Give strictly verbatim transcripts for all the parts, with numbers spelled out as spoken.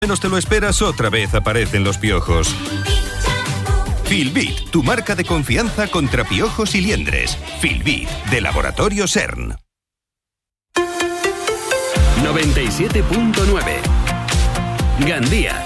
Menos te lo esperas, otra vez aparecen los piojos. Filbit, tu marca de confianza contra piojos y liendres. Filbit, de Laboratorio Sern. noventa y siete punto nueve. Gandía.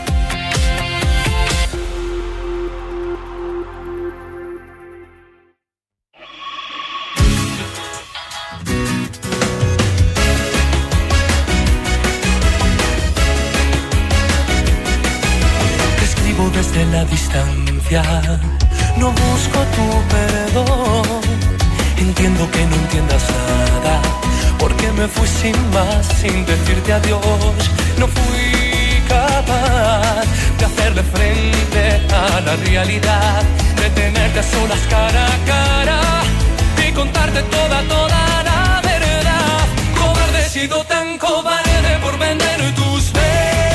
Desde la distancia, no busco tu perdón. Entiendo que no entiendas nada, porque me fui sin más, sin decirte adiós. No fui capaz de hacerle frente a la realidad, de tenerte a solas cara a cara y contarte toda, toda la verdad. Cobarde, he sido tan cobarde por vender tus besos.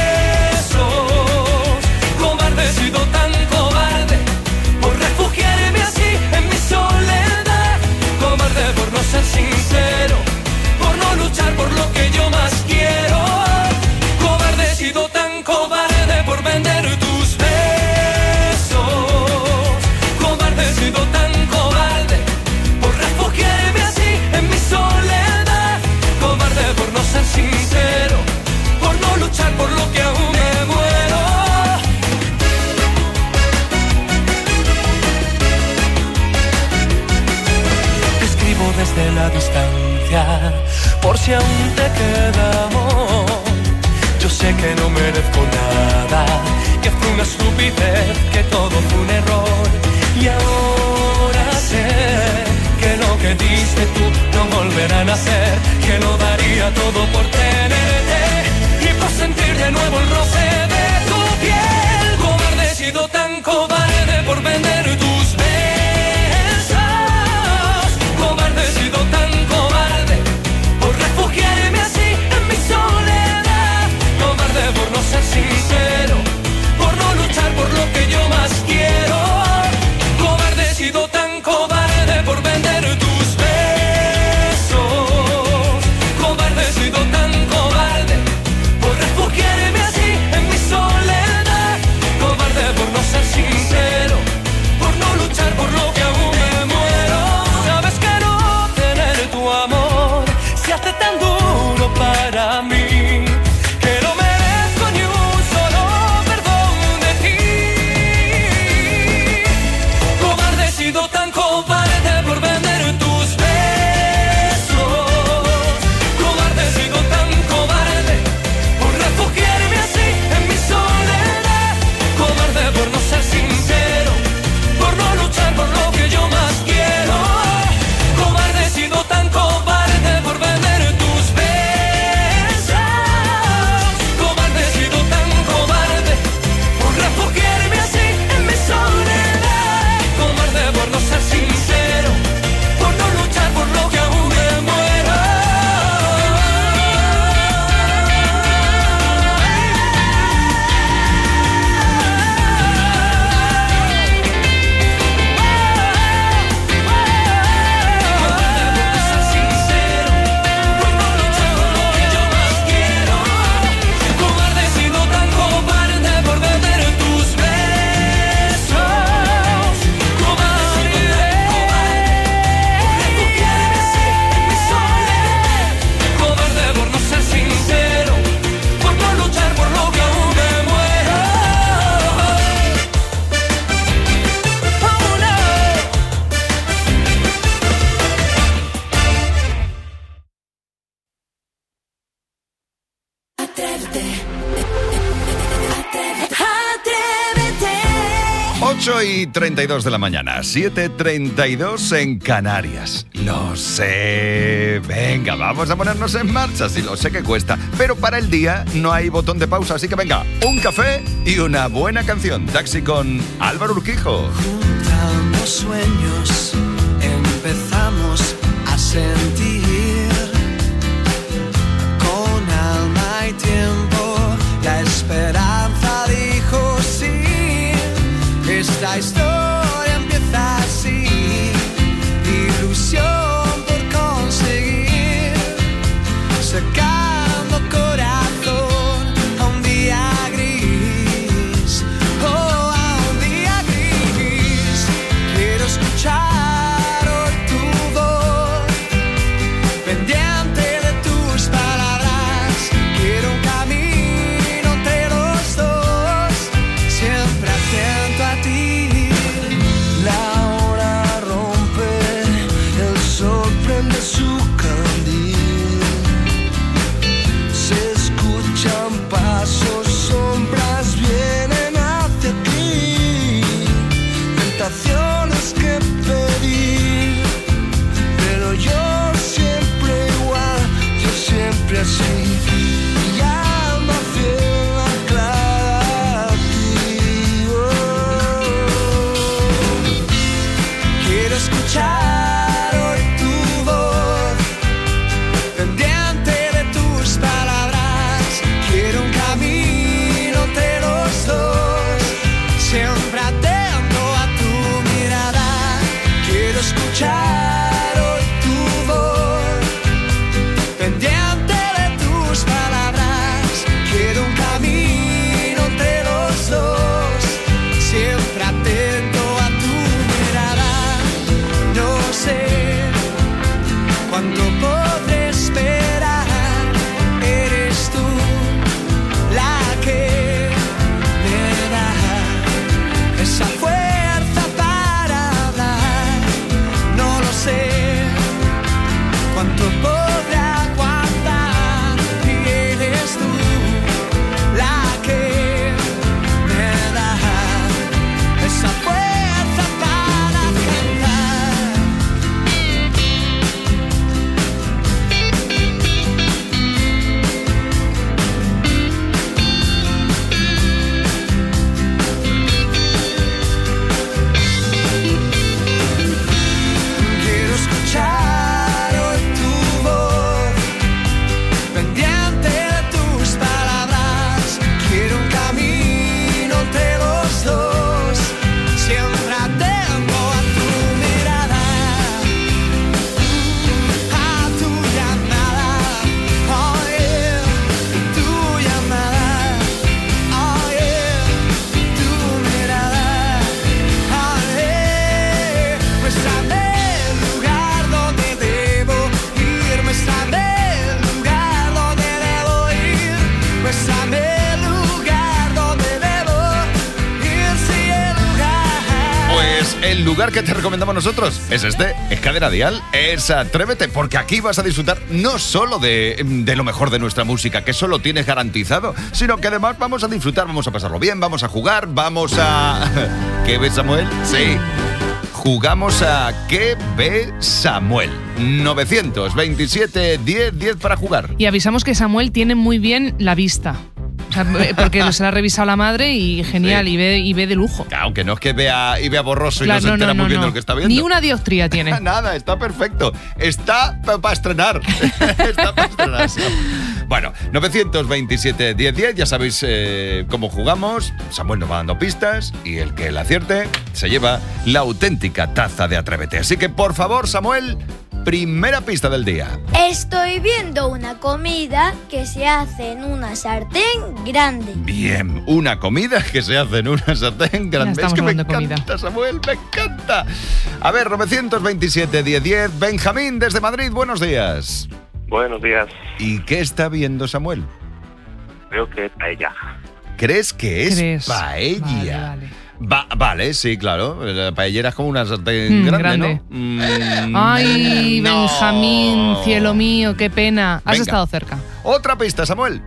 He sido tan cobarde por refugiarme así en mi soledad. Cobarde por no ser sincero, por no luchar por lo que yo más quiero. Cobarde, he sido tan cobarde por vender tus besos. Cobarde, he sido tan cobarde por refugiarme así en mi soledad. Cobarde por no ser sincero, por no luchar por lo que aún me muero. Desde la distancia, por si aún te queda amor. Yo sé que no merezco nada, que fue una estupidez, que todo fue un error. Y ahora sé que lo que diste tú no volverá a nacer, que lo daría todo por tenerte y por sentir de nuevo el roce de tu piel. Cobarde, he sido tan cobarde por vender tus besos. Cobarde, he sido tan cobarde por refugiarme así en mi soledad. Cobarde por no ser sincero, por no luchar por lo que yo más quiero. Cobarde, he sido tan cobarde por vender tus besos. Cobarde, he sido tan cobarde por refugiarme así en mi soledad. Cobarde por no ser sincero, por no luchar por lo que aún me muero. Sabes que tu amor se hace tan duro para mí, que no merezco ni un solo perdón de ti. Cobarde, he sido tan cobarde por vender tus besos. Cobarde, he sido tan cobarde por refugiarme así en mi soledad. Cobarde por no ser sincero, por no luchar por lo que yo más quiero. Cobarde, he sido tan cobarde por vender tus besos. Cobarde, he sido tan cobarde por refugiarme así en mi soledad. Cobarde por no ser sincero, por no luchar por lo que aún me muero. ocho y treinta y dos de la mañana, siete treinta y dos en Canarias. Lo sé. Venga, vamos a ponernos en marcha. Sí, lo sé que cuesta, pero para el día no hay botón de pausa, así que venga, un café y una buena canción. Taxi con Álvaro Urquijo. Juntando sueños, empezamos a sentir con alma y tiempo. La esperanza dijo sí. Esta historia empieza así, ilusión por conseguir, sacando corazón a un día gris. el lugar que te recomendamos nosotros es este, es Cadena Dial, es Atrévete, porque aquí vas a disfrutar no solo de, de lo mejor de nuestra música, que eso lo tienes garantizado, sino que además vamos a disfrutar, vamos a pasarlo bien, vamos a jugar, vamos a... ¿Qué ves, Samuel? Sí. Jugamos a ¿Qué ve Samuel? novecientos veintisiete diez diez para jugar. Y avisamos que Samuel tiene muy bien la vista. O sea, porque se la ha revisado la madre y genial, sí. y, ve, y ve de lujo. Aunque no es que vea y vea borroso claro, y no, no se entera no, no, muy bien no. de lo que está viendo. Ni una dioptría tiene. Nada, está perfecto. Está para pa estrenar. Está para estrenarse. Bueno, novecientos veintisiete diez diez, ya sabéis eh, cómo jugamos. Samuel nos va dando pistas y el que la acierte se lleva la auténtica taza de Atrévete. Así que, por favor, Samuel, primera pista del día. Estoy viendo una comida que se hace en una sartén grande. Bien, una comida que se hace en una sartén grande. Es que me encanta, Samuel, me encanta. A ver, novecientos veintisiete diez diez, Benjamín desde Madrid, buenos días. Buenos días. ¿Y qué está viendo Samuel? Creo que es paella. ¿Crees que es ¿Crees? paella? Vale, vale. Va, vale, sí, claro. La paellera es como una sartén Mm, grande, grande. ¿no? Mm, Ay, no. Benjamín, cielo mío, qué pena. Has Venga. estado cerca. Otra pista, Samuel.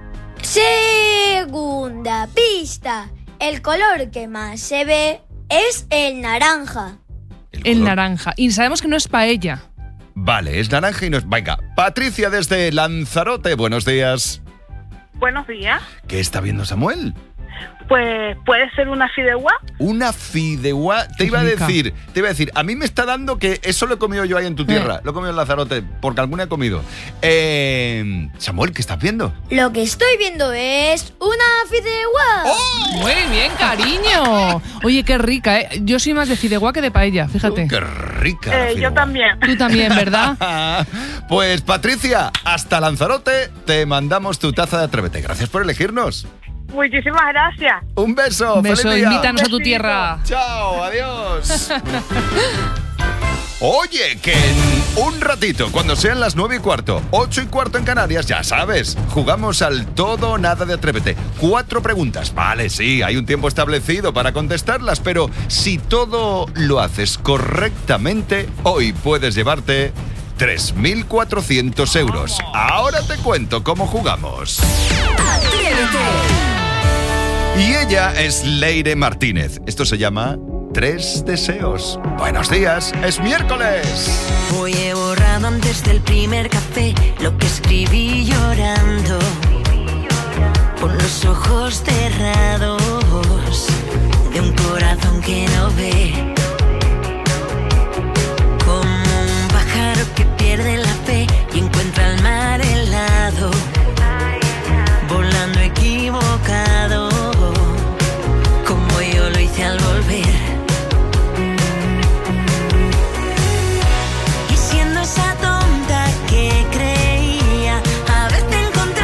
Segunda pista. El color que más se ve es el naranja. El color- naranja. Y sabemos que no es paella. Vale, es naranja y no es... Venga, Patricia desde Lanzarote, buenos días. Buenos días. ¿Qué está viendo Samuel? Pues puede ser una fideuá. Una fideuá. Te Qué iba a rica. decir, te iba a decir, a mí me está dando que eso lo he comido yo ahí en tu tierra. Eh. Lo he comido en Lanzarote, porque alguna he comido. Eh, Samuel, ¿qué estás viendo? Lo que estoy viendo es una fideuá. ¡Oh! Muy bien, cariño. Oye, qué rica, ¿eh? Yo soy más de fideuá que de paella, fíjate. Oh, ¡Qué rica! la Eh, yo fideuá. también. Tú también, ¿verdad? Pues Patricia, hasta Lanzarote te mandamos tu taza de Atrévete. Gracias por elegirnos. Muchísimas gracias. Un beso. Un beso, ¡Feliz día! invítanos a tu Besito. tierra. Chao, adiós. Oye, que en un ratito, cuando sean las nueve y cuarto, ocho y cuarto en Canarias, ya sabes, jugamos al todo o nada de Atrévete. Cuatro preguntas. Vale, sí, hay un tiempo establecido para contestarlas, pero si todo lo haces correctamente, hoy puedes llevarte tres mil cuatrocientos euros. Ahora te cuento cómo jugamos. Y ella es Leire Martínez. Esto se llama Tres Deseos. Buenos días, es miércoles. Hoy he borrado antes del primer café lo que escribí llorando, con los ojos cerrados de un corazón que no ve, como un pájaro que pierde la fe y encuentra el mar helado, volando equivocado, como yo lo hice al volver. Y siendo esa tonta que creía haberte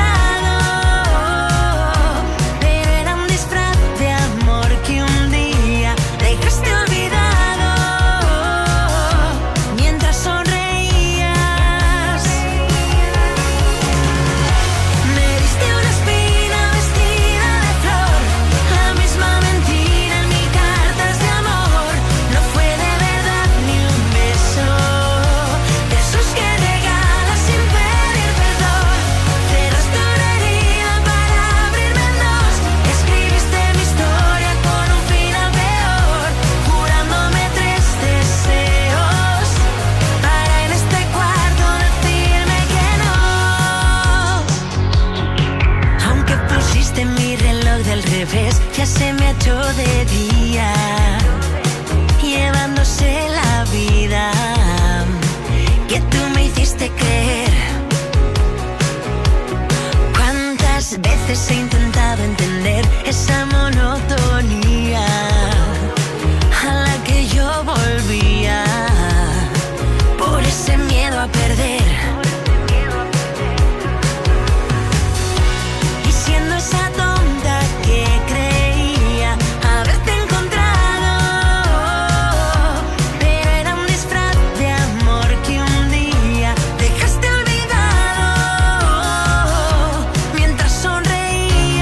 encontrado, pero era un disfraz de amor que un día dejaste olvidado, mientras sonreías. Me diste una espina vestida de flor, la misma mentira en mis cartas de amor. No fue de verdad ni un beso, de esos que regalas sin pedir perdón. Cerraste una herida para abrirme en dos, escribiste mi historia con un final peor, jurándome tres deseos para en este cuarto decirme que no. Aunque pusiste mi reloj del revés, ya se me ha hecho de día, llevándose la vida que tú me hiciste creer. ¿Cuántas veces he intentado entender esa monotonía a la que yo volvía por ese miedo a perder? Y siendo esa tonta que creía haberte encontrado, pero era un disfraz de amor que un día dejaste olvidado, mientras sonreías.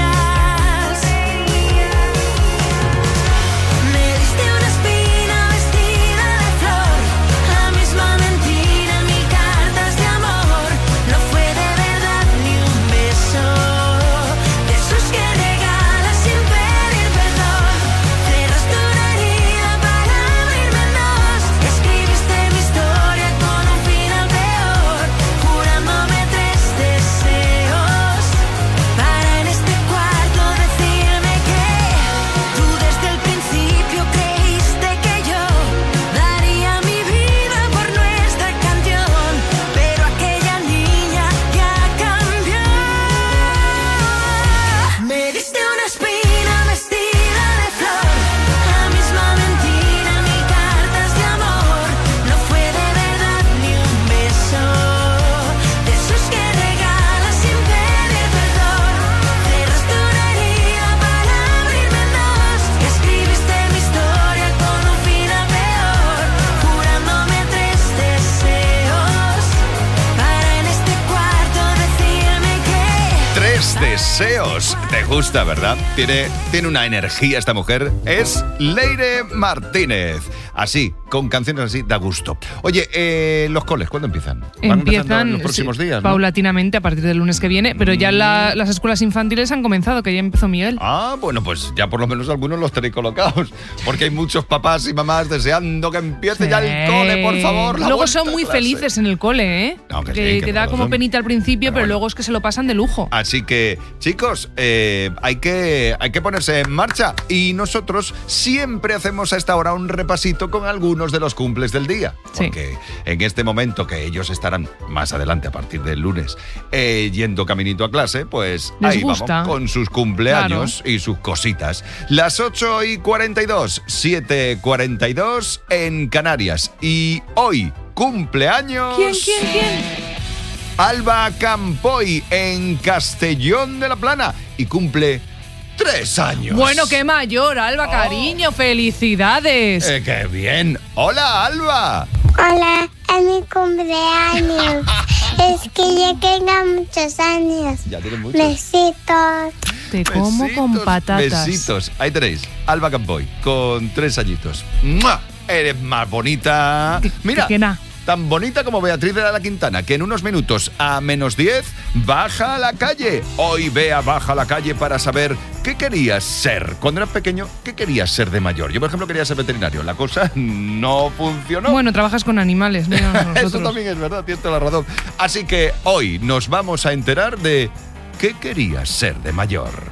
paseos. Te gusta, ¿verdad? Tiene, tiene una energía esta mujer. Es Leire Martínez. Así, con canciones así, da gusto. Oye, eh, ¿los coles cuándo empiezan? ¿Van Empiezan en los próximos sí, días, ¿no? paulatinamente a partir del lunes que viene, pero ya la, las escuelas infantiles han comenzado, que ya empezó Miguel. Ah, bueno, pues ya por lo menos algunos los tenéis colocados, porque hay muchos papás y mamás deseando que empiece Sí. ya el cole, por favor. La Luego vuelta son a muy clase. felices en el cole, ¿eh? No, que que, sí, que que da todos como son. penita al principio, Pero pero, bueno. luego es que se lo pasan de lujo. Así que, chicos, eh, hay, que, hay que ponerse en marcha. Y nosotros siempre hacemos a esta hora un repasito con algunos de los cumples del día. Sí. Porque en este momento que ellos estarán más adelante, a partir del lunes, eh, yendo caminito a clase, pues Les ahí gusta. vamos con sus cumpleaños y sus cositas. Las ocho y cuarenta y dos, siete y cuarenta y dos en Canarias. Y hoy, cumpleaños... ¿Quién, quién, quién? Alba Campoy en Castellón de la Plana y cumple tres años. Bueno, qué mayor, Alba, Oh. cariño, felicidades. Eh, ¡Qué bien! ¡Hola, Alba! Hola, es mi cumpleaños. Es que ya tenga muchos años. Ya tiene muchos. Besitos. Te como con Besitos, patatas. Besitos. Ahí tenéis, Alba Campoy, con tres añitos. ¡Mua! Eres más bonita. Que- Mira, que na. tan bonita como Beatriz de la Quintana, que en unos minutos a menos diez baja a la calle. Hoy Bea baja a la calle para saber qué querías ser. Cuando eras pequeño, ¿qué querías ser de mayor? Yo, por ejemplo, quería ser veterinario. La cosa no funcionó. Bueno, trabajas con animales, mira nosotros. Eso también es verdad, tienes toda la razón. Así que hoy nos vamos a enterar de qué querías ser de mayor.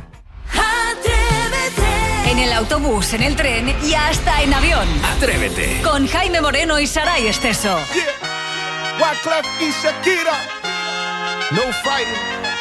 En el autobús, en el tren y hasta en avión. Atrévete. Con Jaime Moreno y Saray Esteso. Wyclef y Shakira. No fighting.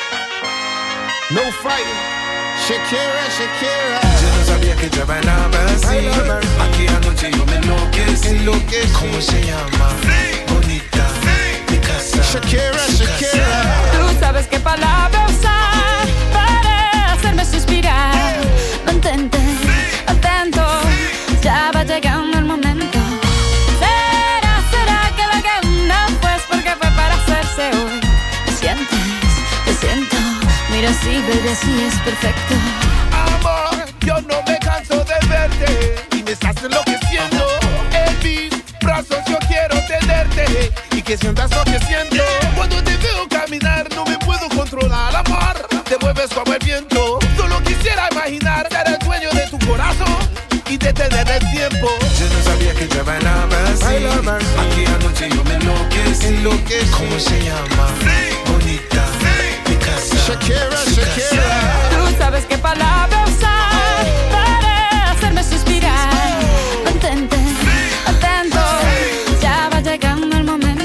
No fighting. Shakira, Shakira. Yo no sabía que te bailaba así. Aquí anoche yo me enloquecí. ¿Cómo se llama? Bonita. Mi casa. Shakira, Shakira. Tú sabes qué palabra usar para hacerme suspirar. Mantente atento, ya va llegando el momento. Será, será que lo que no fue es porque fue para hacerse hoy. ¿Me sientes? Te siento. Mira así, baby, así es perfecto. Amor, yo no me canso de verte y me estás enloqueciendo. En mis brazos yo quiero tenerte y que sientas lo que siento. Cuando te veo caminar no me puedo controlar, amor. Te mueves como el viento. Solo quisiera imaginar ser el dueño de tu corazón y detener el tiempo. Yo no sabía que te bailaba así. Aquí anoche yo me enloquecí. ¿Cómo se llama? Bonita. Mi casa. Shakira, Su casa. Shakira. Tú sabes qué palabra usar para hacerme suspirar. Mantente atento, ya va llegando el momento.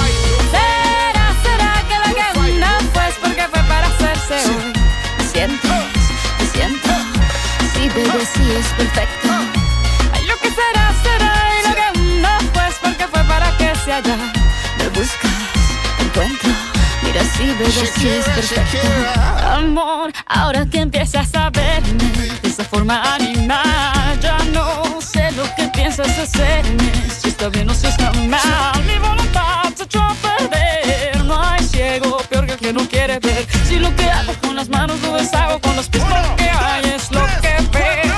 Será, será que lo que no fue es porque fue para hacerse hoy. ¿Me sientes? Te siento. Sí, baby, sí es perfecto. Ay, lo que será, será y lo que no fue es porque fue para que se haya. Me buscas, te encuentro. Mira, sí, baby, sí es perfecto. Amor, ahora que empiezas a verme de esa forma animal, ya no sé lo que piensas hacerme. Si está bien o si está mal. Mi voluntad se echó a perder. No hay ciego peor que el que no quiere ver. Si lo que hago con las manos lo deshago con los pies, lo que hay es lo que veo.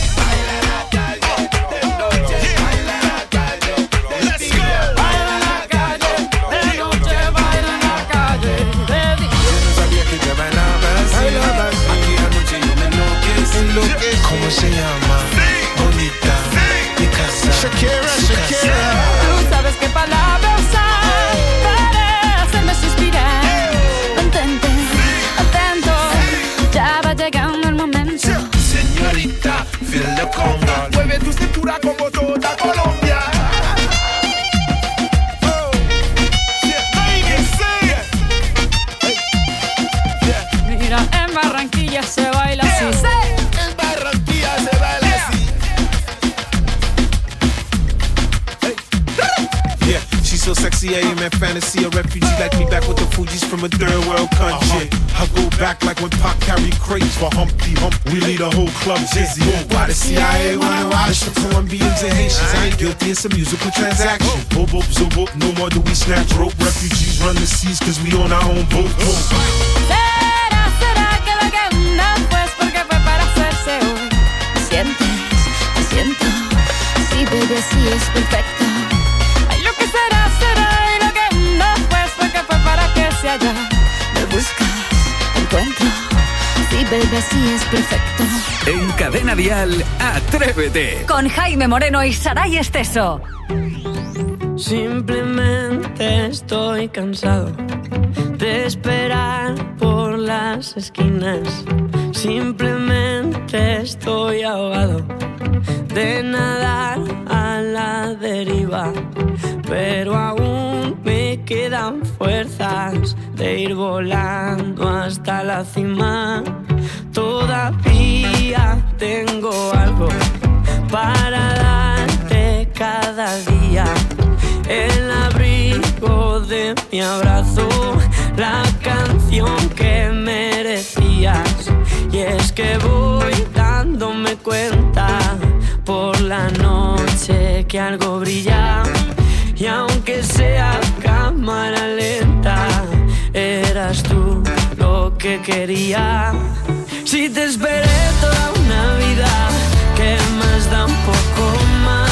¿Cómo se llama? Bonita. Mi casa. Shakira, Su casa. Shakira. Tú sabes qué palabra usar para hacerme suspirar. Mantente atento, ya va llegando el momento. Señorita, feel the conga. Mueve tu cintura como toda Colombia. Oh, yeah, baby, say it. Mira, en Barranquilla se baila así. En Barranquilla se baila así. Yeah, she's so sexy, I am in fantasy. A refugee like me back with the Fugees from a third world country. I go back like when Pac carried crates for Humpty Hump. We lead a whole club dizzy. Why the C I A wanna watch the Colombians and Haitians? I ain't guilty, it's a musical transaction. Boop, boop, so boop, no more do we snatch rope. Refugees run the seas cause we on our own boat. Será, será que lo que siento. Sí, baby, así es perfecto. Ay, lo que será, será, y lo que no fue, fue que fue para que se haya. Me buscas, encuentro. Sí, baby, así es perfecto. En Cadena Dial, Atrévete. Con Jaime Moreno y Saray Esteso. Simplemente estoy cansado de esperar por las esquinas. Simplemente estoy ahogado de nadar a la deriva. Pero aún me quedan fuerzas de ir volando hasta la cima. Todavía tengo algo para darte cada día. El abrigo de mi abrazo, la canción que merecías. Y es que voy dándome cuenta por la noche que algo brilla. Y aunque sea cámara lenta, eras tú lo que quería. Si te esperé toda una vida, ¿qué más da un poco más?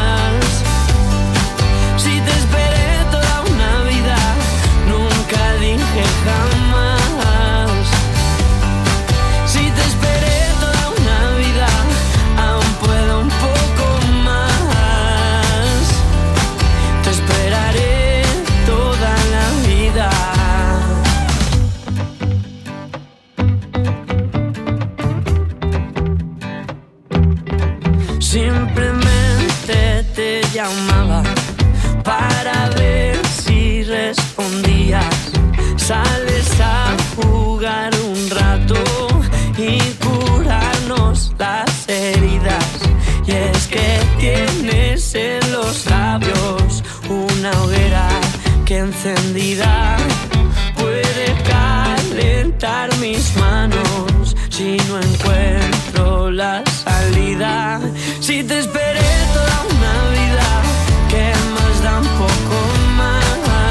Si te esperé toda una vida, nunca dije jamás. Si te esperé toda una vida, aún puedo un poco más. Te esperaré toda la vida. Simplemente te llamaba para ver si respondías. Sales a jugar un rato y curarnos las heridas. Y es que tienes en los labios una hoguera que encendida puede calentar mis manos si no encuentro la salida. Si te esperé toda una vida, ¿qué más da un poco más?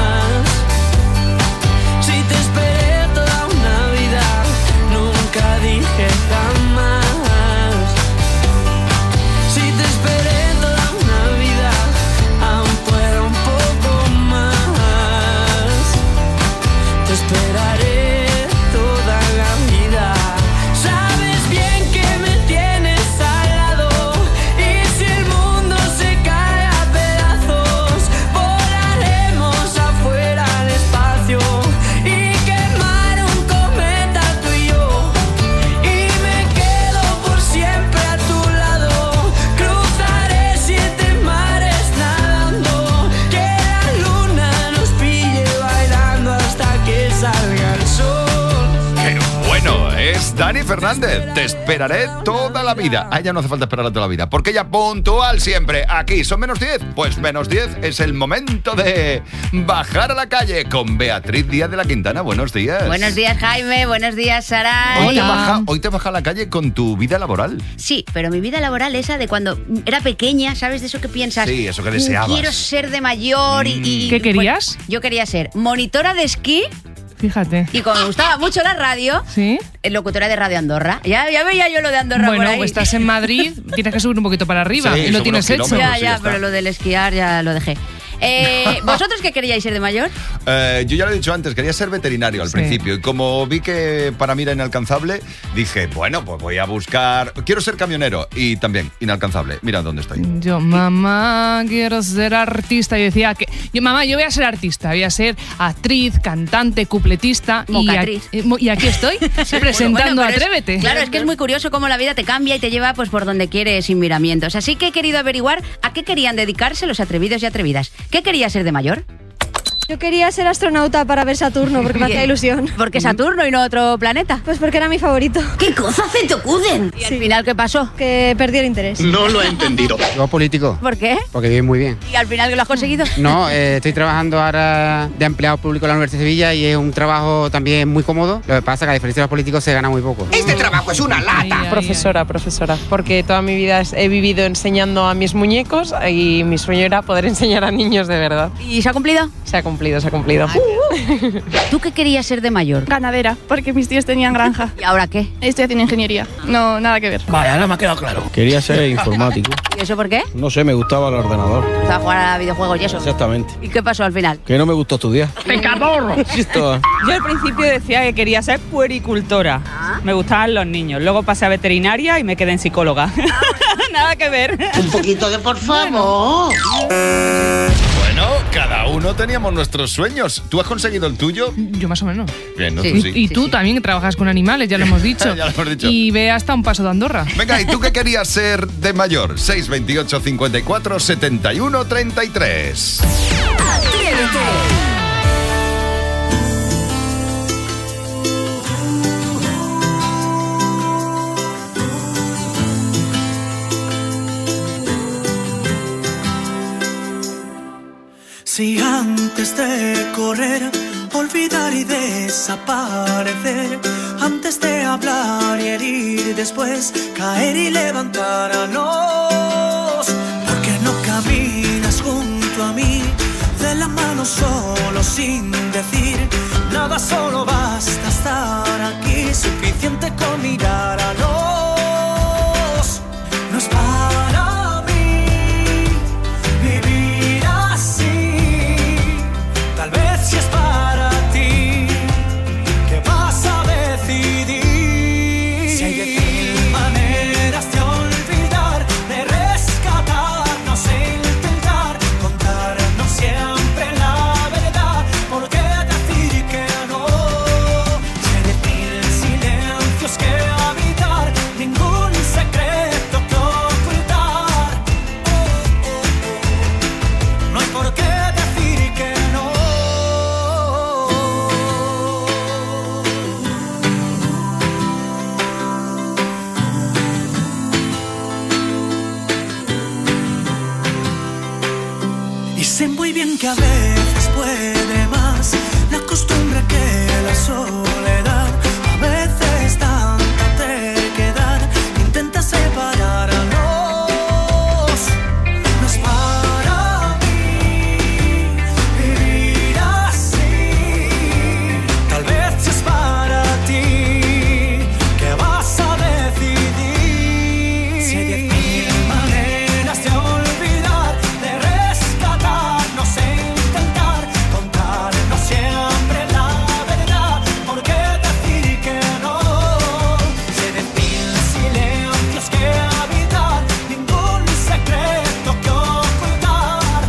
Si te esperé toda una vida, nunca dije jamás. Si te esperé toda una vida, aún puedo un poco más. Te esperaré toda la vida. Sabes bien que me tienes al lado. Y si el mundo se cae a pedazos, volaremos afuera al espacio y quemar un cometa tú y yo. Y me quedo por siempre a tu lado. Cruzaré siete mares nadando. Que la luna nos pille bailando hasta que salga el sol. ¡Qué bueno! Es Dani Fernández. Te esperaré toda la vida. A ella no hace falta esperarla toda la vida, porque ella puntual siempre. Aquí son menos diez. Pues menos diez es el momento de bajar a la calle con Beatriz Díaz de la Quintana. Buenos días. Buenos días, Jaime. Buenos días, Saray. Hoy te, baja, hoy te baja a la calle con tu vida laboral. Sí, pero mi vida laboral esa de cuando era pequeña, ¿sabes? De eso que piensas. Sí, eso que deseabas. Quiero ser de mayor y... y ¿Qué querías? Pues, yo quería ser monitora de esquí. Fíjate. Y como me gustaba mucho la radio, ¿sí? Locutora de Radio Andorra. Ya, ya veía yo lo de Andorra bueno, por ahí. Pues estás en Madrid, tienes que subir un poquito para arriba Sí, y lo tienes hecho. Ya, ya, pero lo del esquiar ya lo dejé. Eh, ¿Vosotros qué queríais ser de mayor? Eh, yo ya lo he dicho antes, quería ser veterinario al Sí. principio. Y como vi que para mí era inalcanzable, dije, bueno, pues voy a buscar... Quiero ser camionero. Y también, inalcanzable. Mira dónde estoy. Yo, mamá, quiero ser artista. Yo decía que, yo, mamá, yo voy a ser artista, voy a ser actriz, cantante, cupletista. Y, Mocatriz. a- y aquí estoy, presentando Bueno, pero es- Atrévete. claro, es que es muy curioso cómo la vida te cambia y te lleva pues por donde quieres sin miramientos. Así que he querido averiguar a qué querían dedicarse los atrevidos y atrevidas. ¿Qué quería ser de mayor? Yo quería ser astronauta para ver Saturno porque me hacía ilusión. ¿Por qué Saturno y no otro planeta? Pues porque era mi favorito. ¿Qué cosas se te ocurren? ¿Y al final qué pasó? Que perdí el interés. No lo he entendido. Yo político. ¿Por qué? Porque vive muy bien. ¿Y al final que lo has conseguido? No, eh, estoy trabajando ahora de empleado público en la Universidad de Sevilla y es un trabajo también muy cómodo. Lo que pasa es que a diferencia de los políticos se gana muy poco. Este trabajo es una lata. Profesora, profesora, porque toda mi vida he vivido enseñando a mis muñecos y mi sueño era poder enseñar a niños de verdad. ¿Y se ha cumplido? Se ha cumplido. cumplido, se ha cumplido. ¿Tú qué querías ser de mayor? Ganadera, porque mis tíos tenían granja. ¿Y ahora qué? Estoy haciendo ingeniería. No, nada que ver. Vaya, ahora me ha quedado claro. Quería ser informático. ¿Y eso por qué? No sé, me gustaba el ordenador. O sea, jugar a videojuegos y eso. Exactamente. ¿Y qué pasó al final? Que no me gustó estudiar. ¡Pecador! Esto, Yo al principio decía que quería ser puericultora. Me gustaban los niños. Luego pasé a veterinaria y me quedé en psicóloga. Nada que ver. Un poquito de por favor. Bueno, cada uno teníamos nuestros sueños. ¿Tú has conseguido el tuyo? Yo más o menos. Bien, ¿no? Sí. Tú sí. Y, y tú también que trabajas con animales, ya lo hemos dicho. Ya lo hemos dicho. Y ve hasta un paso de Andorra. Venga, ¿y tú qué querías ser de mayor? seis veintiocho cincuenta y cuatro setenta y uno treinta y tres. Si antes de correr, olvidar y desaparecer, antes de hablar y herir, después caer y levantarnos, ¿por qué no caminas junto a mí, de la mano solo sin decir nada? Solo basta estar aquí, suficiente con mirarnos. No es para mí vivir así. Tal vez si es para ti, ¿qué vas a decidir? Si hay diez mil maneras de olvidar, de rescatarnos e intentar contarnos siempre la verdad, ¿por qué decir que no? Si hay diez mil silencios que habitar, ningún secreto que ocultar, oh, oh, oh. No hay por qué decir que no. Y sé muy bien que a veces puede más la costumbre que la soledad. A veces tanta terquedad intenta separarnos. No es para mí vivir así. Tal vez si es para ti, ¿qué vas a decidir? Si hay diez mil maneras de olvidar, de rescatarnos e intentar contarnos siempre la verdad, ¿por qué decir que no? Si hay diez mil silencios que habitar, ningún secreto que ocultar,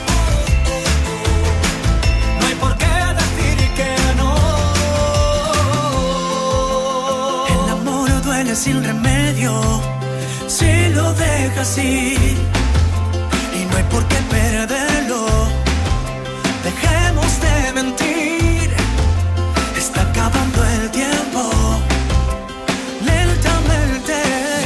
no hay por qué decir que no. El amor duele sin remedio si lo dejas ir, y no hay por qué perderlo. Dejemos de mentir, está acabando el tiempo lentamente.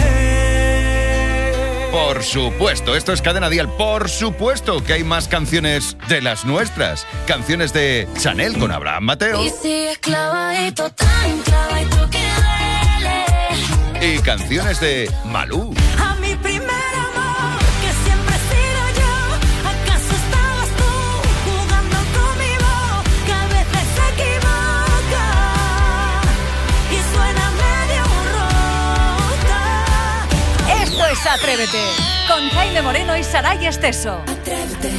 Por supuesto, esto es Cadena Dial. Por supuesto que hay más canciones de las nuestras. Canciones de Chanel con Abraham Mateo. Y sigues clavadito, tan clavadito que duele. Y canciones de Malú. A mi primer amor, que siempre he sido yo. ¿Acaso estabas tú jugando conmigo? Que a veces se equivoca y suena medio rota. Esto es Atrévete, con Jaime Moreno y Saray Esteso. Atrévete.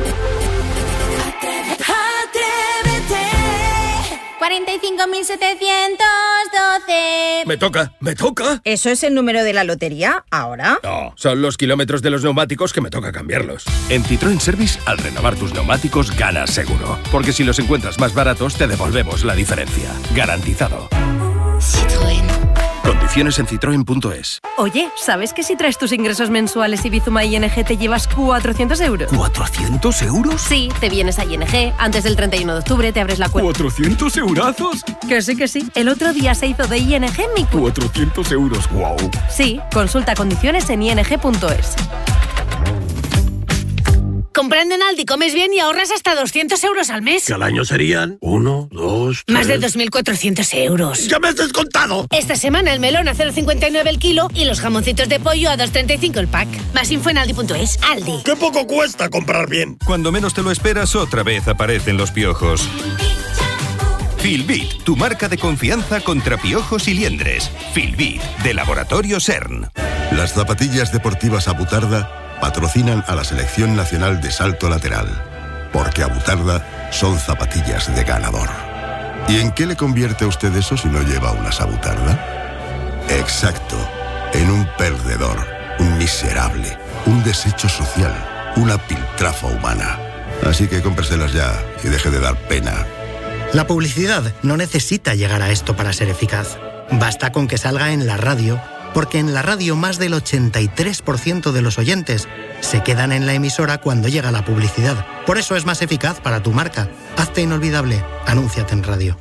cuarenta y cinco mil setecientos doce. Me toca, me toca. ¿Eso es el número de la lotería ahora? No, son los kilómetros de los neumáticos que me toca cambiarlos. En Citroën Service, al renovar tus neumáticos, ganas seguro. Porque si los encuentras más baratos, te devolvemos la diferencia. Garantizado. Citroën. Condiciones en citroen punto es. Oye, ¿sabes que si traes tus ingresos mensuales y Bizuma I N G te llevas cuatrocientos euros? ¿cuatrocientos euros? Sí, te vienes a I N G, antes del treinta y uno de octubre te abres la cuenta. ¿cuatrocientos eurazos? Que sí, que sí. El otro día se hizo de I N G en mi cuenta. cuatrocientos euros, wow. Sí, consulta condiciones en i n g punto es. Comprando en Aldi comes bien y ahorras hasta doscientos euros al mes. Que al año serían uno, dos, tres... Más de dos mil cuatrocientos euros. ¡Ya me has descontado! Esta semana el melón a cero coma cincuenta y nueve el kilo y los jamoncitos de pollo a dos coma treinta y cinco el pack. Más info en aldi punto es. Aldi. ¡Qué poco cuesta comprar bien! Cuando menos te lo esperas, otra vez aparecen los piojos. Filbit, tu marca de confianza contra piojos y liendres. Filbit, de Laboratorio CERN. Las zapatillas deportivas Abutarda patrocinan a la Selección Nacional de Salto Lateral, porque Abutarda son zapatillas de ganador. ¿Y en qué le convierte a usted eso si no lleva unas Abutarda? Exacto, en un perdedor, un miserable, un desecho social, una piltrafa humana. Así que cómpreselas ya y deje de dar pena. La publicidad no necesita llegar a esto para ser eficaz. Basta con que salga en la radio, porque en la radio más del ochenta y tres por ciento de los oyentes se quedan en la emisora cuando llega la publicidad. Por eso es más eficaz para tu marca. Hazte inolvidable. Anúnciate en radio.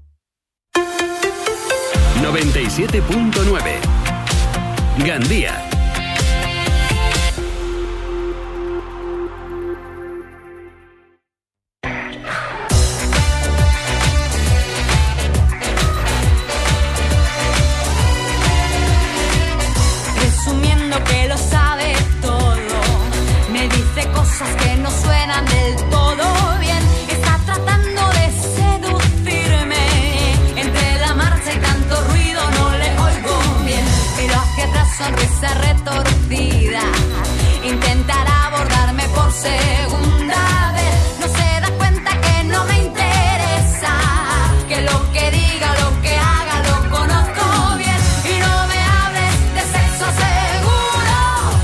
noventa y siete punto nueve Gandía. Presumiendo que lo sabe todo, me dice cosas que no suenan del todo bien. Está tratando de seducirme. Entre la marcha y tanto ruido no le oigo bien. Pero hacia atrás, sonrisa retorcida, intentará abordarme por segunda vez. No se da cuenta que no me interesa, que lo que diga, lo que haga, lo conozco bien. Y no me hables de sexo seguro,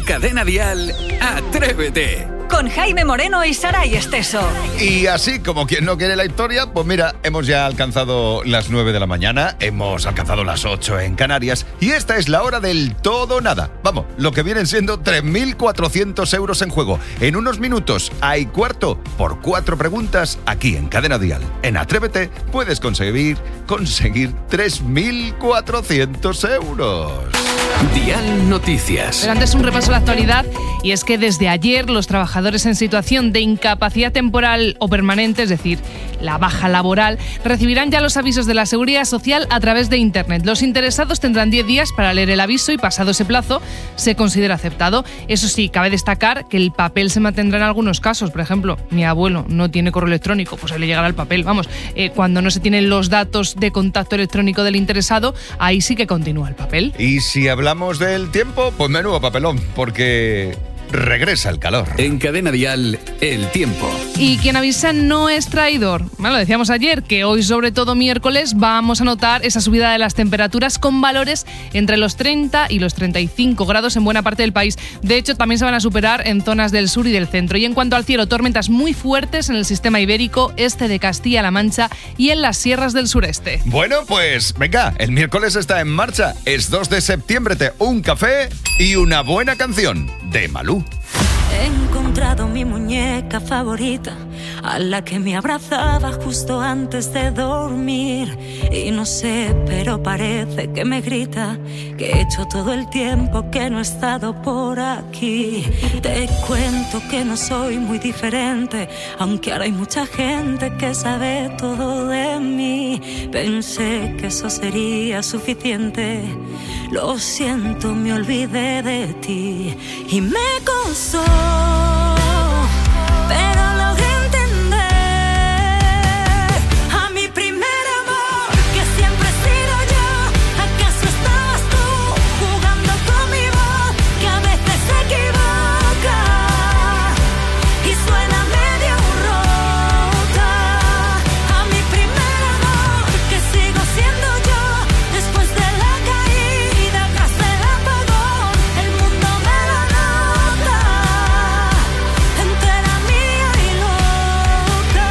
Cadena Dial, Atrévete. Con Jaime Moreno y Saray Esteso. Y así como quien no quiere la historia, pues mira, hemos ya alcanzado las nueve de la mañana, hemos alcanzado las ocho en Canarias y esta es la hora del todo o nada. Vamos, lo que vienen siendo tres mil cuatrocientos euros en juego. En unos minutos hay cuarto por cuatro preguntas aquí en Cadena Dial. En Atrévete puedes conseguir, conseguir tres mil cuatrocientos euros. Dial Noticias. Pero antes un repaso a la actualidad, y es que desde ayer los trabajadores en situación de incapacidad temporal o permanente, es decir, la baja laboral, recibirán ya los avisos de la Seguridad Social a través de Internet. Los interesados tendrán diez días para leer el aviso y pasado ese plazo se considera aceptado. Eso sí, cabe destacar que el papel se mantendrá en algunos casos. Por ejemplo, mi abuelo no tiene correo electrónico, pues ahí le llegará el papel. Vamos, eh, cuando no se tienen los datos de contacto electrónico del interesado, ahí sí que continúa el papel. Y si hablamos del tiempo, pues menudo papelón, porque regresa el calor. En Cadena Dial, el tiempo. Y quien avisa no es traidor. Bueno, lo decíamos ayer, que hoy, sobre todo miércoles, vamos a notar esa subida de las temperaturas con valores entre los treinta y los treinta y cinco grados en buena parte del país. De hecho, también se van a superar en zonas del sur y del centro. Y en cuanto al cielo, tormentas muy fuertes en el sistema ibérico, este de Castilla-La Mancha y en las sierras del sureste. Bueno, pues venga, el miércoles está en marcha. Es dos de septiembre, te un café y una buena canción de Malú. He encontrado mi muñeca favorita, a la que me abrazaba justo antes de dormir. Y no sé, pero parece que me grita que he hecho todo el tiempo que no he estado por aquí. Te cuento que no soy muy diferente, aunque ahora hay mucha gente que sabe todo de mí. Pensé que eso sería suficiente. Lo siento, me olvidé de ti y me costó, pero logré entender a mi primer amor, que siempre he sido yo. ¿Acaso estabas tú jugando con mi voz, que a veces se equivoca y suena medio rota? A mi primer amor, que sigo siendo yo después de la caída, tras el apagón, el mundo me lo nota, entera mía y loca.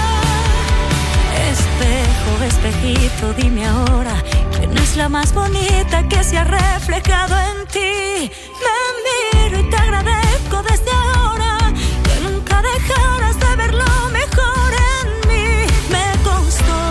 Espejo, espejito, dime ahora, ¿quién es la más bonita que se ha reflejado en ti? Me miro y te agradezco desde ahora que nunca dejaras de ver lo mejor en mí. Me costó,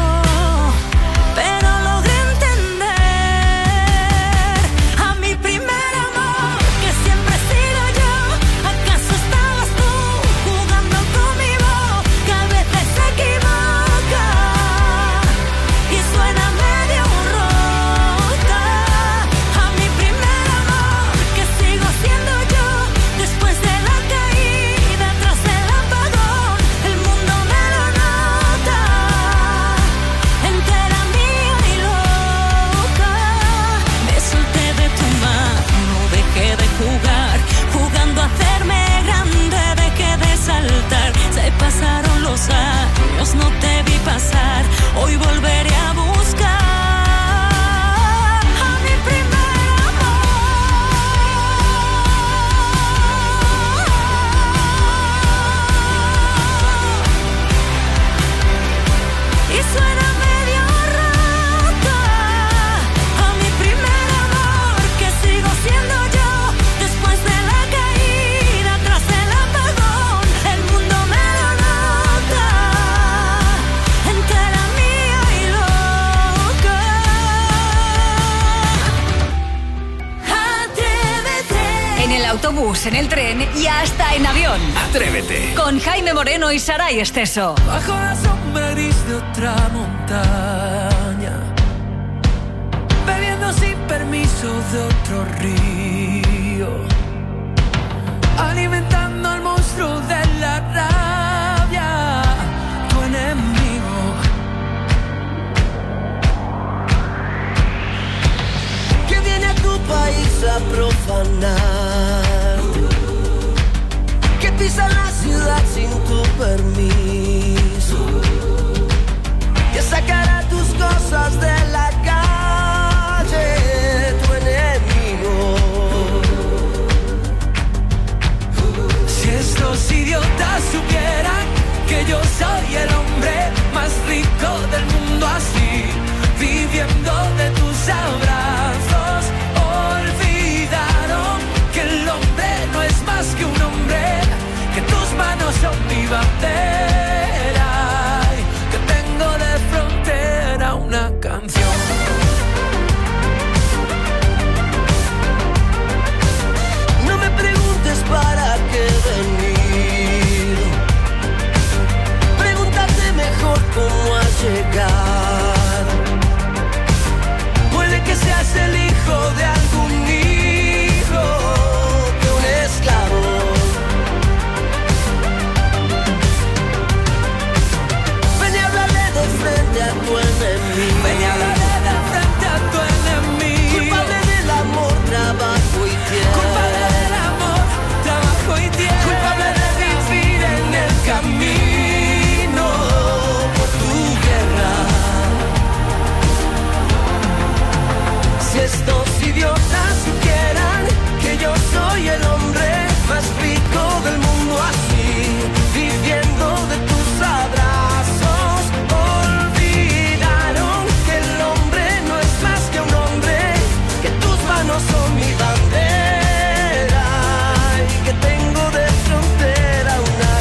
pero logré entender a mi primer amor, que siempre he sido yo. ¿Acaso estabas tú jugando con mi voz, que a veces se equivoca y suena medio rota? A mi primer amor, que sigo siendo yo después de la caída, tras el apagón, el mundo me lo nota, entera mía y loca. Me solté de tu mano, dejé de jugar, jugando a hacerme grande, dejé de saltar. Se pasaron los años, no te vi pasar, hoy volveré a buscar a mi primer amor. Y suena medio rota, a mi primer amor, que sigo siendo yo después de la caída, tras el apagón, el mundo me lo nota, entera mía y loca. Atrévete. En el autobús, en el tren y hasta en avión. Atrévete. Con Jaime Moreno y Saray Esteso. Bajo la sombra gris de otra montaña, bebiendo sin permiso de otro río, alimentando al monstruo de la rabia, tu enemigo, Que viene a tu país a profanar, que pisa la ciudad sin tu permiso, que sacará tus cosas de la calle, tu enemigo. estos idiotas supieran que yo soy el hombre más rico del mundo, así, viviendo de tus abrazos. Olvidaron que el hombre no es más que un hombre, que tus manos son mi bandera, y que tengo de frontera una canción. No me preguntes para qué venir, pregúntate mejor cómo has llegado. Puede que seas el hijo de algún hijo de un esclavo. Ven y háblale de frente a tu enemigo. Ven y háblale de frente a tu enemigo. Culpable del amor, trabajo y tierra. Culpable del amor, trabajo y tierra. Culpable de vivir en el camino por tu guerra. Si estos idiotas supieran que yo soy el hombre más rico del mundo, así, viviendo de tus abrazos. Olvidaron que el hombre no es más que un hombre, que tus manos son mi bandera, y que tengo de frontera una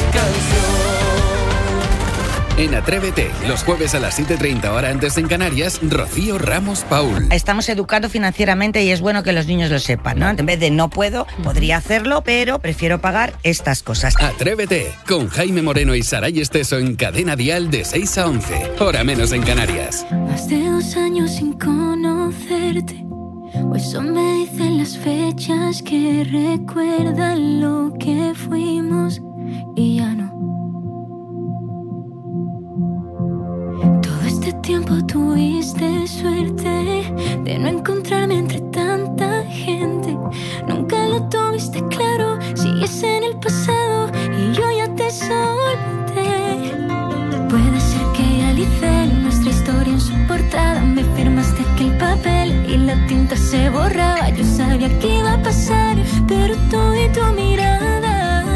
canción. En Atrévete, los jueves a las siete treinta hora antes en Canarias, Rocío Ramos Paul. Estamos educando financieramente y es bueno que los niños lo sepan, ¿no? En vez de no puedo, podría hacerlo, pero prefiero pagar estas cosas. Atrévete, con Jaime Moreno y Saray Esteso en Cadena Dial de seis a once, hora menos en Canarias. Más de dos años sin conocerte, o eso me dicen las fechas que recuerdan lo que fuimos y ya no. Todo este tiempo tuviste suerte de no encontrarme entre tanta gente. Nunca lo tuviste claro, sigues en el pasado y yo ya te solté. Puede ser que ya alicé nuestra historia en su portada. Me firmaste aquel papel y la tinta se borraba. Yo sabía que iba a pasar, pero tú y tu mirada.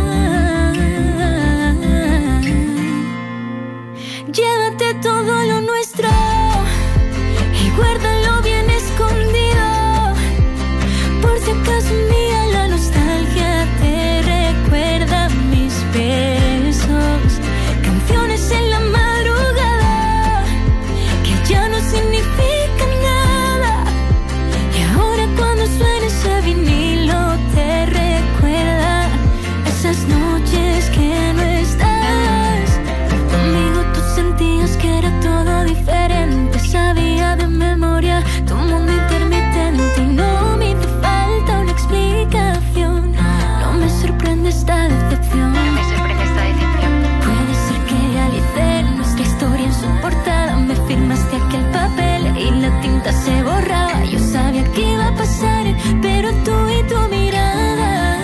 Llévate todo lo nuestro y guárdalo bien escondido, por si acaso un día la nostalgia te recuerda mis besos. Canciones en la madrugada que ya no significan nada, y ahora cuando suene ese vinilo te recuerda esas noches que no estás conmigo. Tú sentías que era todo diferente, sabía de memoria tu mundo intermitente y no me hizo falta una explicación. No me sorprende esta decepción. No me sorprende esta decepción. Puede ser que realicé nuestra historia en su portada. Me firmaste aquel papel y la tinta se borraba. Yo sabía que iba a pasar, pero tú y tu mirada.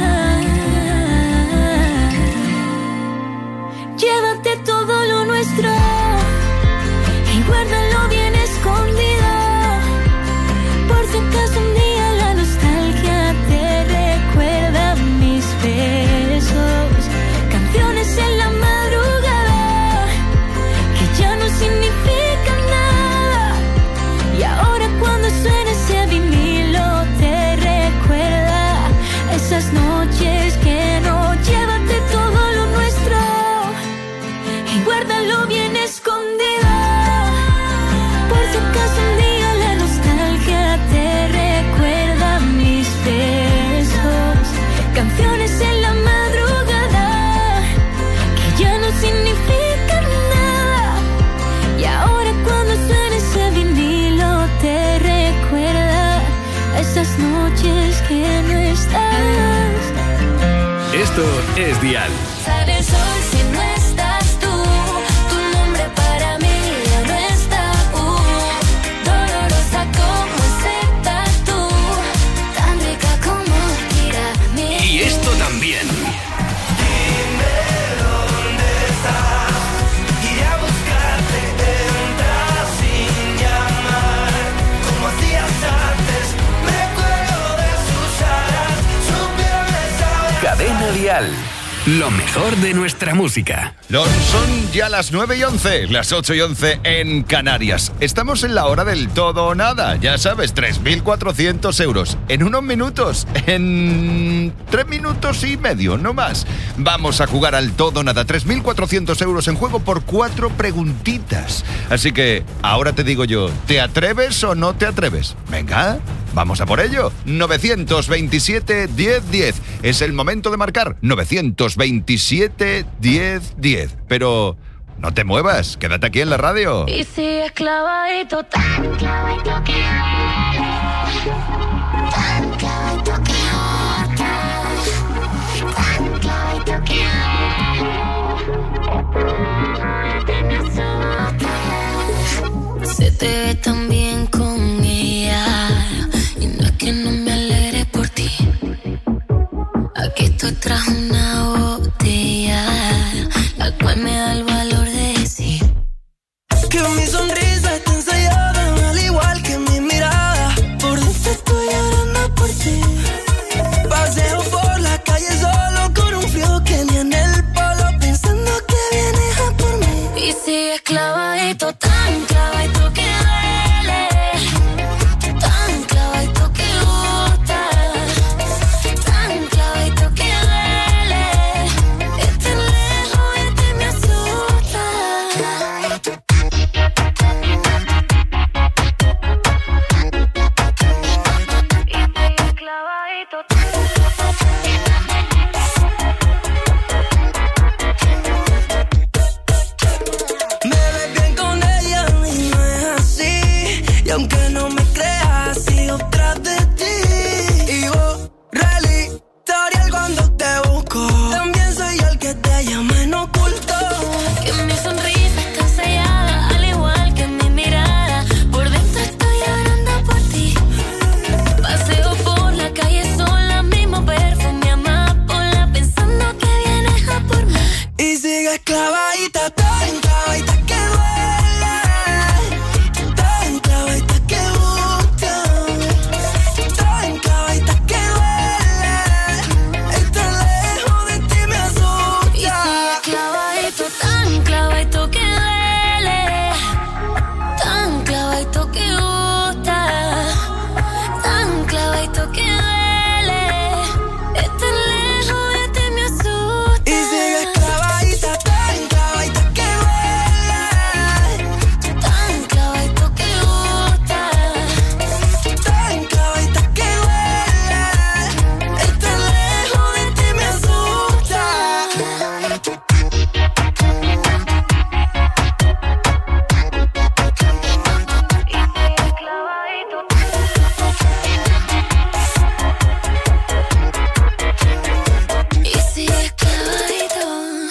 Llévate todo lo nuestro y guárdalo bien escondido, por si acaso un día la nostalgia te recuerda mis besos. Canciones en la madrugada que ya no significan nada, y ahora cuando suene ese vinilo te recuerda esas noches que no. Llévate todo lo nuestro y guárdalo bien escondido, por si acaso un día la nostalgia te recuerda mis besos. Canciones en la madrugada que ya no significan nada, y ahora cuando suene ese vinilo te recuerda esas noches que no estás. Esto es Dial. Sale el sol si no estás tú, tu nombre para mí ya no está. Uh, dolorosa como ese tatu, tan rica como tiramisú. Y esto también. Dime dónde estás, iré a buscarte, entras sin llamar, como hacías antes. Me acuerdo de sus alas, su piel me sabe. Cadena Dial. Lo mejor de nuestra música. Lo son ya las nueve y once, las ocho y once en Canarias. Estamos en la hora del todo o nada. Ya sabes, tres mil cuatrocientos euros. En unos minutos, en tres minutos y medio, no más. Vamos a jugar al todo o nada. tres mil cuatrocientos euros en juego por cuatro preguntitas. Así que, ahora te digo yo, ¿te atreves o no te atreves? Venga, vamos a por ello. novecientos veintisiete, diez, diez. Es el momento de marcar. novecientos veintisiete, diez, diez. Pero no te muevas, quédate aquí en la radio. Y si es clavadito, tan clavadito que tan clavadito que tan clavadito que se te ve tan bien con ella y no es que no me alegre por ti. Aquí estoy tras una botella, la cual me da el valor de decir que mi sonrisa está ensayada, al igual que mi mirada. Por dentro estoy llorando por ti. Paseo por la calle solo con un frío que ni en el polo, pensando que vienes a por mí. y sigues clavadito, tan clavadito que duele, tan clavadito que gusta, tan clavadito que duele. Estar lejos de ti me asusta. Me ves bien con ella y no es así. Y aunque no me creas, sigo tras de ti. Y borra el historial cuando te busco. También soy el que te llama en oculto. Que mi sonrisa está sellada, al igual que mi mirada. Por dentro estoy llorando por ti. Paseo por la calle sola, mismo perfume amapola, pensando que vienes a por mí. Y sigues clavadita, tan clavadita que duele, tan clavadita que gusta, tan clavadita que duele. Estar lejos de ti me Y asusta. sigues clavadito, tan clavadito que duele, tan clavadito que gusta, tan clavadito que duele. Estar lejos de ti me asusta. Y sigues clavadita, tan clavadita que duele, Tan clavadito que gusta, tan clavadita que duele. Estar lejos de ti me asusta. y sigues clavadito.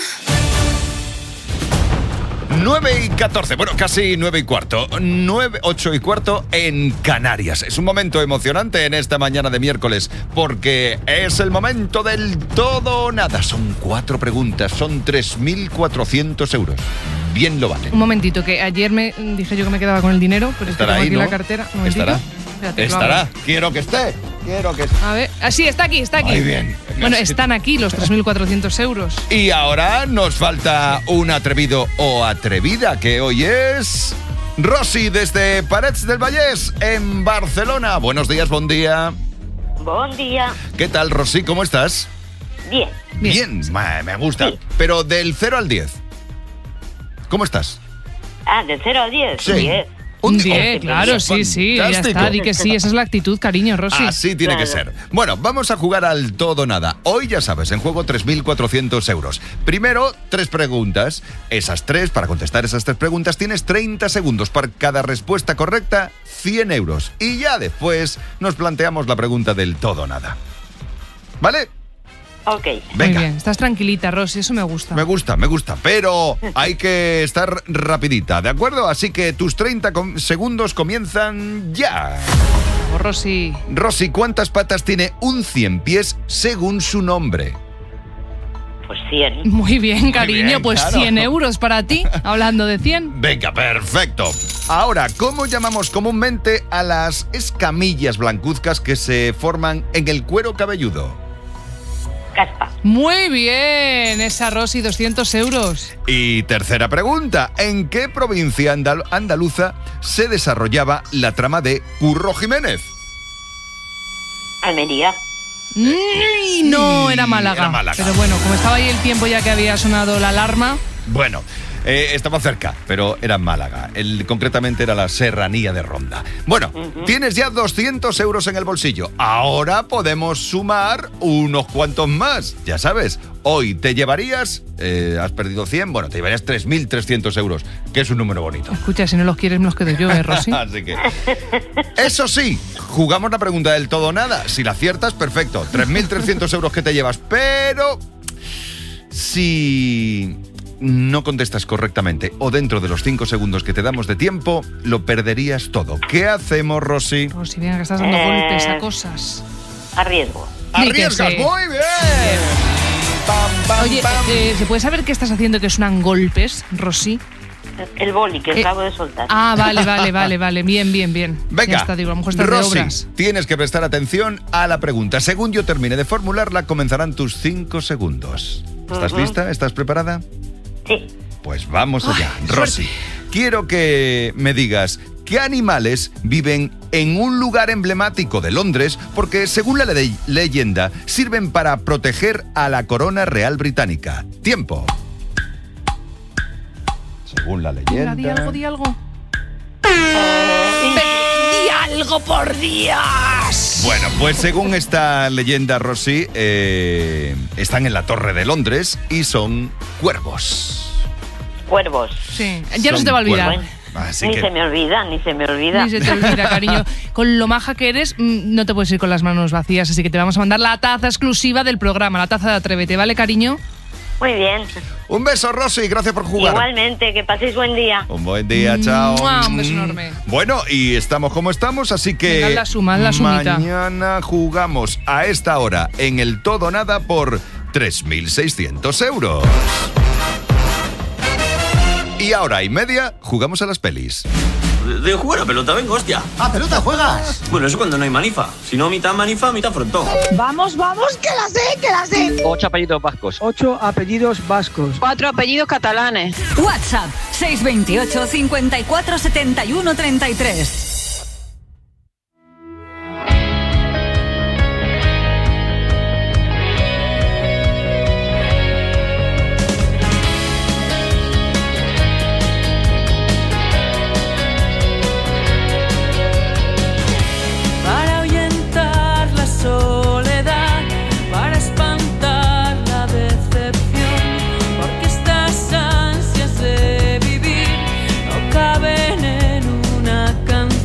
nueve y catorce, bueno, casi nueve y cuarto. nueve, ocho y cuarto en Canarias. Es un momento emocionante en esta mañana de miércoles, porque es el momento del todo o nada. Son cuatro preguntas, son tres mil cuatrocientos euros. Bien lo vale. Un momentito, que ayer me dije yo que me quedaba con el dinero, pero es que Estará tengo ahí, aquí ¿no? la cartera. Un momentito. Estará. Espérate, que lo Estará. abro. Quiero que esté. Quiero que esté. A ver, ah, sí, está aquí, está aquí. Muy bien. Bueno, están aquí los tres mil cuatrocientos euros. Y ahora nos falta un atrevido o atrevida, que hoy es Rosy desde Parets del Vallès, en Barcelona. Buenos días, buen día. Buen día. ¿Qué tal, Rosy? ¿Cómo estás? Bien. Bien, ma- me gusta. Pero del cero al diez, ¿cómo estás? Ah, del cero al diez. Sí. diez. Un diez, diez, claro, sí, sí, ya fantástico. está, di que sí, esa es la actitud, cariño, Rosy. Así tiene que ser. Bueno, vamos a jugar al todo o nada. Hoy, ya sabes, en juego tres mil cuatrocientos euros. Primero, tres preguntas. Esas tres, para contestar esas tres preguntas, tienes treinta segundos. Para cada respuesta correcta, cien euros. Y ya después nos planteamos la pregunta del todo o nada. ¿Vale? Ok. Venga. Muy bien, estás tranquilita, Rosy, eso me gusta. Me gusta, me gusta, pero hay que estar rapidita, ¿de acuerdo? Así que tus treinta com- segundos comienzan ya. Vamos, Rosy. Rosy, ¿cuántas patas tiene un cien pies según su nombre? Pues cien. Muy bien, cariño, bien, pues claro. cien euros para ti, hablando de cien. Venga, perfecto. Ahora, ¿cómo llamamos comúnmente a las escamillas blancuzcas que se forman en el cuero cabelludo? Caspa. Muy bien, esa Rosy, doscientos euros. Y tercera pregunta, ¿en qué provincia andal- andaluza se desarrollaba la trama de Curro Jiménez? Almería. Mm, no, era Málaga. Era Málaga. Pero bueno, como estaba ahí el tiempo ya que había sonado la alarma. Bueno, eh, estaba cerca, pero era en Málaga. El, concretamente era la Serranía de Ronda. Bueno, uh-huh. Tienes ya doscientos euros en el bolsillo. Ahora podemos sumar unos cuantos más. Ya sabes, hoy te llevarías, eh, has perdido cien, bueno, te llevarías tres mil trescientos euros, que es un número bonito. Escucha, si no los quieres me los quedo yo, ¿eh, Rosy? Así que, eso sí, jugamos la pregunta del todo o nada. Si la aciertas, perfecto, tres mil trescientos euros que te llevas, pero si no contestas correctamente o dentro de los cinco segundos que te damos de tiempo, lo perderías todo. ¿Qué hacemos, Rosy? Rosy, venga, que estás dando eh... golpes a cosas. Arriesgo. ¡Arriesgas! Sí. ¡Muy bien! Pam, pam, Oye, pam. Eh, ¿se puede saber qué estás haciendo que suenan golpes, Rosy? El boli que eh, acabo de soltar. Ah, vale, vale, vale, vale. Bien, bien, bien. Venga, ya está, digo, a lo mejor estás Rosy, de obras. Tienes que prestar atención a la pregunta. Según yo termine de formularla, comenzarán tus cinco segundos. ¿Estás uh-huh. lista? ¿Estás preparada? Sí. Pues vamos allá. Ay, Rosy, quiero que me digas qué animales viven en un lugar emblemático de Londres porque, según la le- leyenda, sirven para proteger a la corona real británica. Tiempo. Según la leyenda... Venga, di algo, di algo. ¡Di algo, por Dios! Bueno, pues según esta leyenda, Rosy, eh, están en la Torre de Londres y son cuervos. Cuervos. Sí, ya no se te va a olvidar. Así ni que... se me olvida, ni se me olvida. Ni se te olvida, cariño. Con lo maja que eres, no te puedes ir con las manos vacías, así que te vamos a mandar la taza exclusiva del programa, la taza de Atrévete, ¿vale, cariño? Muy bien. Un beso, Rosy, gracias por jugar. Igualmente, que paséis buen día. Un buen día, chao. ¡Mua! Un beso enorme. Bueno, y estamos como estamos, así que Venga, la suma, la sumita. Mañana jugamos a esta hora en el Todo Nada por tres mil seiscientos euros. Y ahora y media jugamos a las pelis. De jugar a pelota, venga, hostia. ¿A pelota juegas? Bueno, eso cuando no hay manifa. Si no, mitad manifa, mitad frontón. Vamos, vamos, que la sé, que la sé. Ocho apellidos vascos. Ocho apellidos vascos. Cuatro apellidos catalanes. WhatsApp seis veintiocho, cincuenta y cuatro, setenta y uno, treinta y tres. Para ahuyentar la soledad, para espantar la decepción, porque estas ansias de vivir no caben en una canción.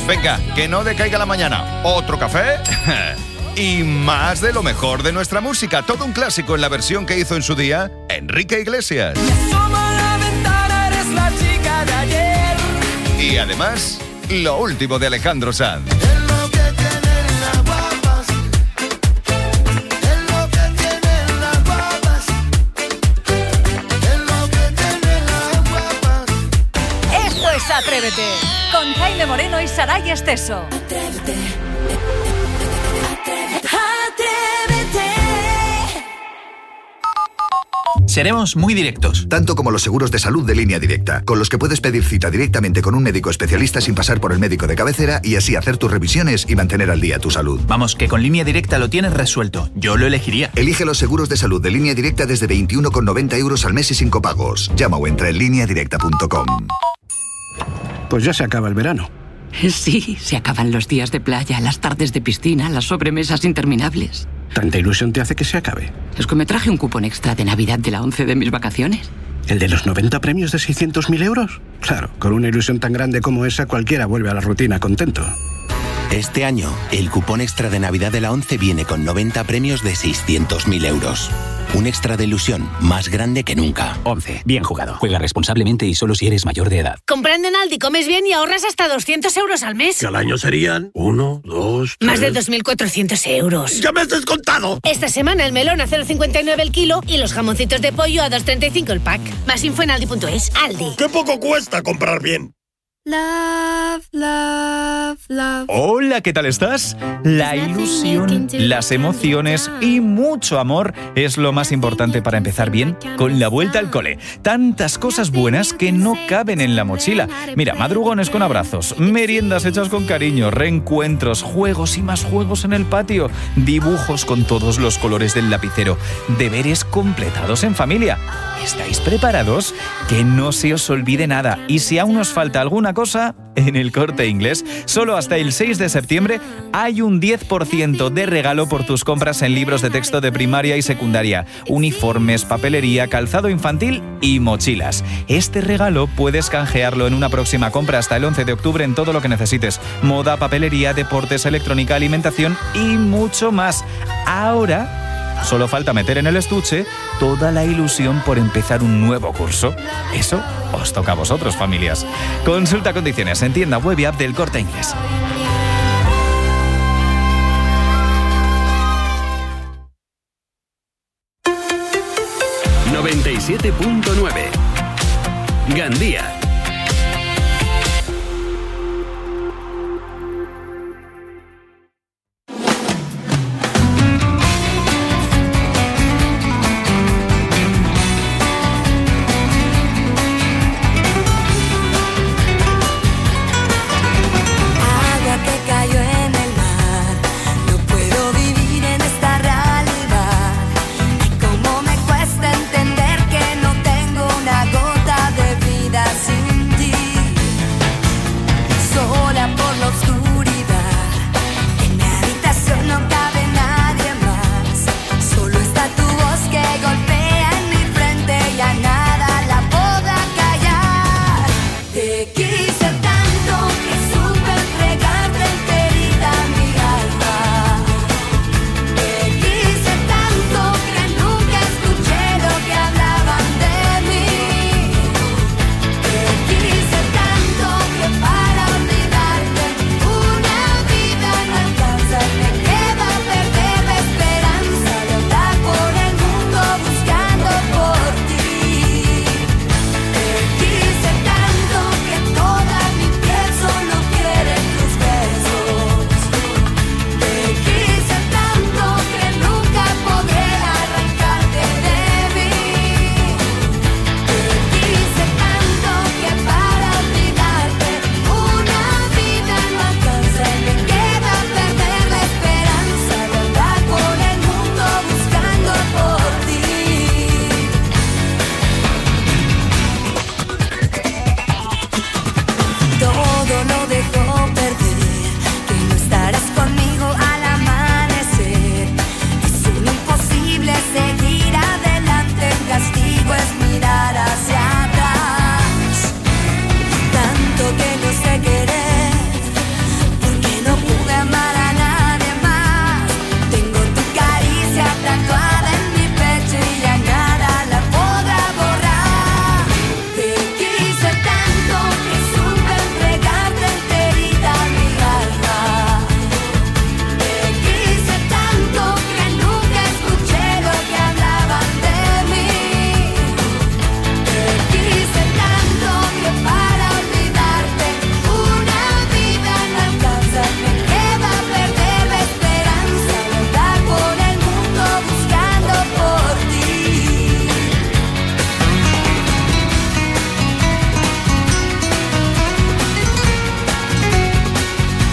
Venga, que no decaiga la mañana. ¿Otro café? Y más de lo mejor de nuestra música. Todo un clásico en la versión que hizo en su día Enrique Iglesias. Asoma a la ventana, eres la chica de ayer. Y además, lo último de Alejandro Sanz. Esto es Atrévete, con Jaime Moreno y Saray Esteso. Atrévete. Seremos muy directos. Tanto como los seguros de salud de Línea Directa, con los que puedes pedir cita directamente con un médico especialista sin pasar por el médico de cabecera y así hacer tus revisiones y mantener al día tu salud. Vamos, que con Línea Directa lo tienes resuelto. Yo lo elegiría. Elige los seguros de salud de Línea Directa desde veintiuno con noventa euros al mes y sin copagos. Llama o entra en línea directa punto com. Pues ya se acaba el verano. Sí, se acaban los días de playa, las tardes de piscina, las sobremesas interminables. ¿Tanta ilusión te hace que se acabe? Es que me traje un cupón extra de Navidad de la once de mis vacaciones. ¿El de los noventa premios de seiscientos mil euros? Claro, con una ilusión tan grande como esa cualquiera vuelve a la rutina contento. Este año, el cupón extra de Navidad de la once viene con noventa premios de seiscientos mil euros. Un extra de ilusión más grande que nunca. once. Bien jugado. Juega responsablemente y solo si eres mayor de edad. Comprando en Aldi comes bien y ahorras hasta doscientos euros al mes. Que al año serían uno, dos, tres... Más de dos mil cuatrocientos euros. ¡Ya me has descontado! Esta semana el melón a cero coma cincuenta y nueve el kilo y los jamoncitos de pollo a dos coma treinta y cinco el pack. Más info en aldi punto es. Aldi. ¡Qué poco cuesta comprar bien! Love, love, love. Hola, ¿qué tal estás? La ilusión, las emociones y mucho amor es lo más importante para empezar bien con la vuelta al cole. Tantas cosas buenas que no caben en la mochila. Mira, madrugones con abrazos, meriendas hechas con cariño, reencuentros, juegos y más juegos en el patio, dibujos con todos los colores del lapicero, deberes completados en familia. ¿Estáis preparados? Que no se os olvide nada. Y si aún os falta alguna cosa, en el Corte Inglés, solo hasta el seis de septiembre hay un diez por ciento de regalo por tus compras en libros de texto de primaria y secundaria, uniformes, papelería, calzado infantil y mochilas. Este regalo puedes canjearlo en una próxima compra hasta el once de octubre en todo lo que necesites. Moda, papelería, deportes, electrónica, alimentación y mucho más. Ahora solo falta meter en el estuche toda la ilusión por empezar un nuevo curso. Eso os toca a vosotros, familias. Consulta condiciones en tienda web y app del Corte Inglés. noventa y siete punto nueve Gandía.